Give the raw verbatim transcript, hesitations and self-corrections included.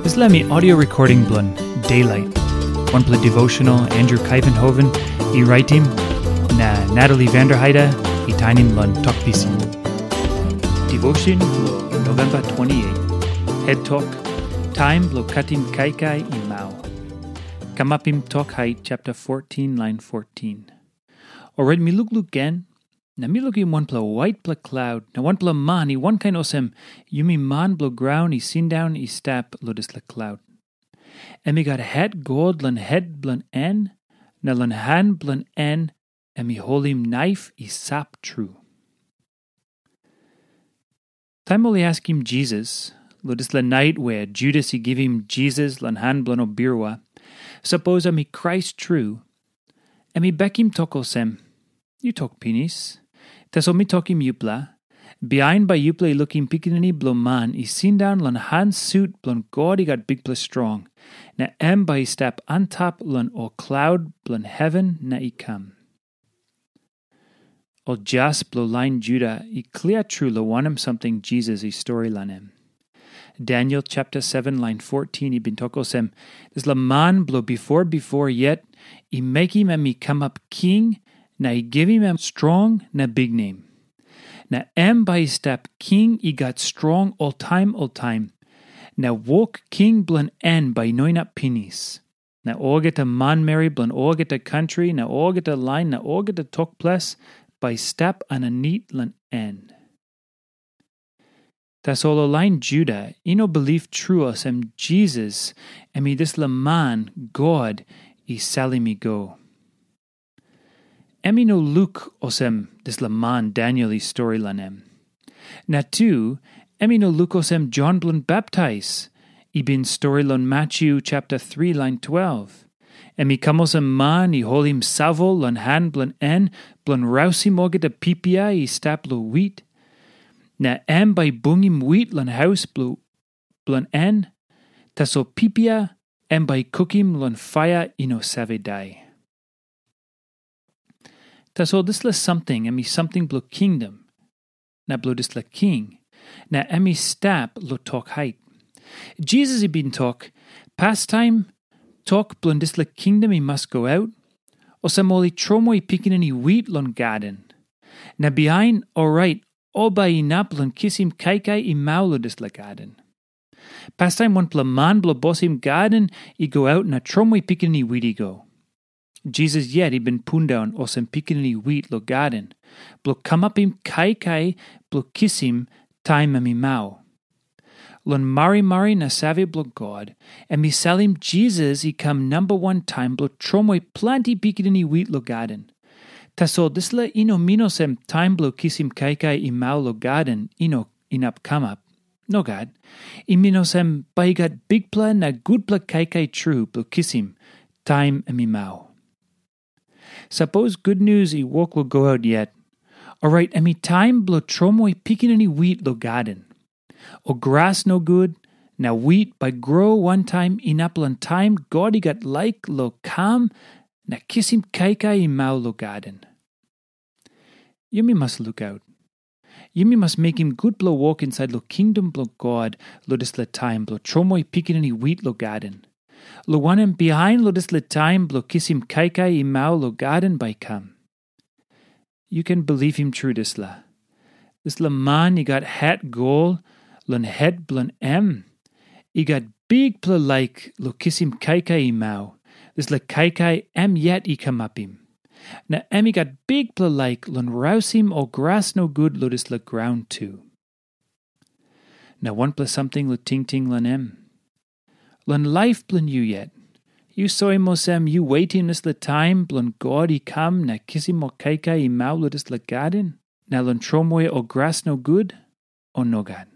This let me audio recording blun Daylight. One play devotional Andrew Kuyvenhoven, I writing na Natalie Vanderheide, I tainim blun talkpisin. Devotion blo November twenty-eighth. Head talk. Time blo katim kaikai I mau. Kamapim talk height chapter fourteen line fourteen. Alright mi look look again. Na mi look in one pla white pla cloud, na one pla man, I one kind osem, yumi man blo ground, I sin down, I stap ludis la cloud. And mi got head gold lan head blun en, na lan hand blun en, and mi holim knife, I sap true. Time only ask him Jesus, ludis la night where Judas I give him Jesus lan hand blun obirwa, suppose a mi Christ true, and mi beck him talk osem, you talk penis. Taso mi talk him yupla. Behind by yupla I look him pikinini blon man. I sin down lan hand suit blon God I got big plus strong. Na em by step on top lan o cloud blon heaven na I come. O jas blo line Judah I clear true lo wanam something Jesus I story lanem. Daniel chapter seven line fourteen I bin tokosem. This la man blo before before yet I make him and me come up king. Na I give him a strong na big name. Na em by step king I got strong all time all time. Na walk king blun en by noin up pennies. Na all get a man marry blun all get a country. Na all get a line. Na all get a talk plus by step an a neat lan en. Tas all a line Judah. I no believe true us em Jesus. Em I this la man God I sally me go. Emi no Luke osem this laman Daniel I story lanem. Na tu, emi no Luke osem John blun baptize. I bin story lon Matthew chapter three line twelve. Emi kamosem man I holim savo lon hand blun en blun rausi moget a pipia I stap lo wheat. Na em by bungim wheat lon house blue blun en. Taso pipia em by cookim lon fire ino save die. Taso this la something, emi something blo kingdom. Na blo this la king. Na emi stap lo talk height. Jesus I bin talk, pastime, talk blon this la kingdom I must go out. O samoli tromo I pikin any wheat lon garden. Na behind, alright, all by I nap lon kiss him kaikai I maulo this la garden. Pastime one pla man blo boss him garden, I go out na tromo I pikin any wheat I go. Jesus yet he been pun down or some pikinini wheat lo garden. Blo come up him kai kai, blo kiss him, time a mi mau. Lon mari mari na save blo God, and me sell him Jesus he come number one time blo tromoy planty pikinini wheat lo garden. Taso this la ino minosem time blo kiss him kai kai I mau lo garden, ino inap come up. No God. I minosem by got big plan na good pla kai kai true blo kiss him, time a mi mau. Suppose good news I walk will go out yet. Alright, emi time blo tromoy picking any wheat lo garden. O grass no good, now wheat by grow one time in apple and time God I got like lo calm, na kiss him kaikai I mau lo garden. Yumi must look out. Yumi must make him good blow walk inside lo kingdom blow God lo dis la time blow tromoy picking any wheat lo garden. Lo wanem behind lo dis le time blo kiss him kaikai I mau lo garden by come. You can believe him true this la. This la man he got hat goal, lon head blon em. He got big pla like lo kiss him kaikai I mau. This la kaikai em yet he come up him. Na em he got big pla like lon rouse him or grass no good lo dis la ground too. Na one pla something lo ting ting lon em. Lon life blun you yet. You saw him osem, you waiting this la time, blun God he come, na kiss him o kaikai I mau lo this la garden, na lon tromoy o grass no good, o no God.